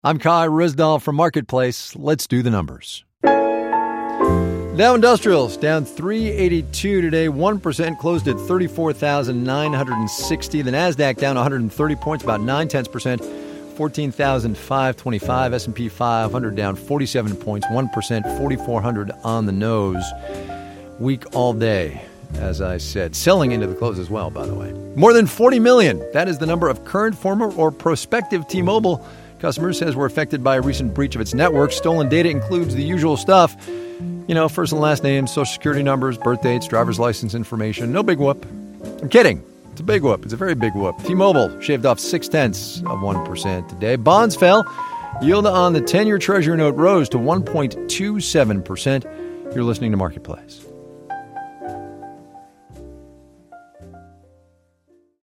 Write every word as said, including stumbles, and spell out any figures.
I'm Kai Rizdal from Marketplace. Let's do the numbers. Dow Industrials down three eighty-two today, one percent, closed at thirty-four thousand nine hundred sixty. The NASDAQ down one hundred thirty points, about nine tenths percent, fourteen thousand five hundred twenty-five. S and P five hundred down forty-seven points, one percent, forty-four hundred on the nose. Week all day, as I said. Selling into the close as well, by the way. More than forty million. That is the number of current, former, or prospective T-Mobile customers says were affected by a recent breach of its network. Stolen data includes the usual stuff. You know, first and last names, social security numbers, birth dates, driver's license information. No big whoop. I'm kidding. It's a big whoop. It's a very big whoop. T-Mobile shaved off six tenths of one percent today. Bonds fell. Yield on the ten-year Treasury note rose to one point two seven percent. You're listening to Marketplace.